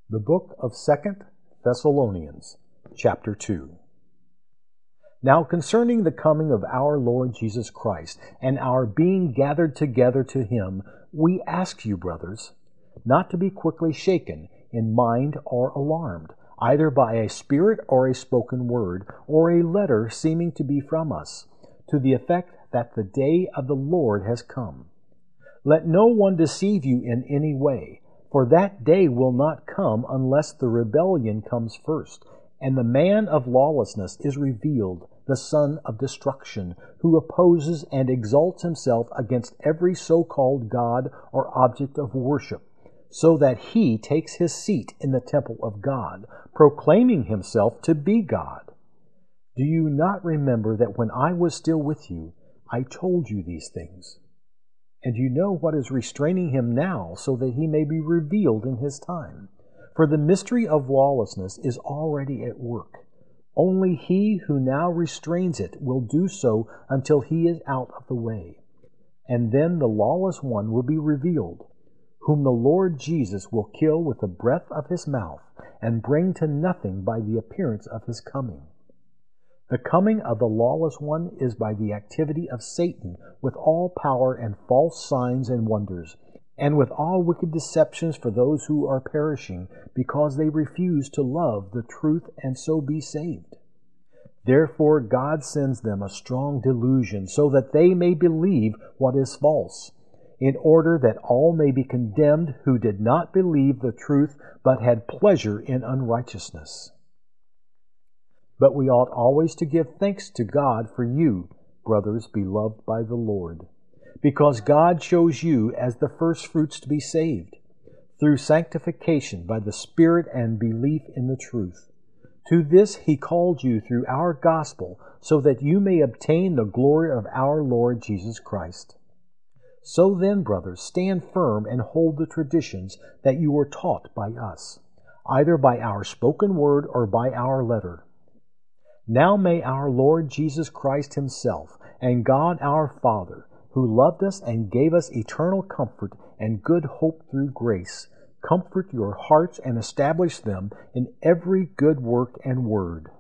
The book of 2 Thessalonians, chapter 2. Now concerning the coming of our Lord Jesus Christ, and our being gathered together to him, we ask you, brothers, not to be quickly shaken in mind or alarmed, either by a spirit or a spoken word, or a letter seeming to be from us, to the effect that the day of the Lord has come. Let no one deceive you in any way, for that day will not come unless the rebellion comes first, and the man of lawlessness is revealed, the son of destruction, who opposes and exalts himself against every so-called God or object of worship, so that he takes his seat in the temple of God, proclaiming himself to be God. Do you not remember that when I was still with you, I told you these things? And you know what is restraining him now, so that he may be revealed in his time. For the mystery of lawlessness is already at work. Only he who now restrains it will do so until he is out of the way. And then the lawless one will be revealed, whom the Lord Jesus will kill with the breath of his mouth, and bring to nothing by the appearance of his coming. The coming of the lawless one is by the activity of Satan, with all power and false signs and wonders, and with all wicked deceptions for those who are perishing, because they refuse to love the truth and so be saved. Therefore God sends them a strong delusion, so that they may believe what is false, in order that all may be condemned who did not believe the truth, but had pleasure in unrighteousness. But we ought always to give thanks to God for you, brothers beloved by the Lord, because God chose you as the firstfruits to be saved, through sanctification by the Spirit and belief in the truth. To this he called you through our gospel, so that you may obtain the glory of our Lord Jesus Christ. So then, brothers, stand firm and hold the traditions that you were taught by us, either by our spoken word or by our letter. Now may our Lord Jesus Christ himself, and God our Father, who loved us and gave us eternal comfort and good hope through grace, comfort your hearts and establish them in every good work and word.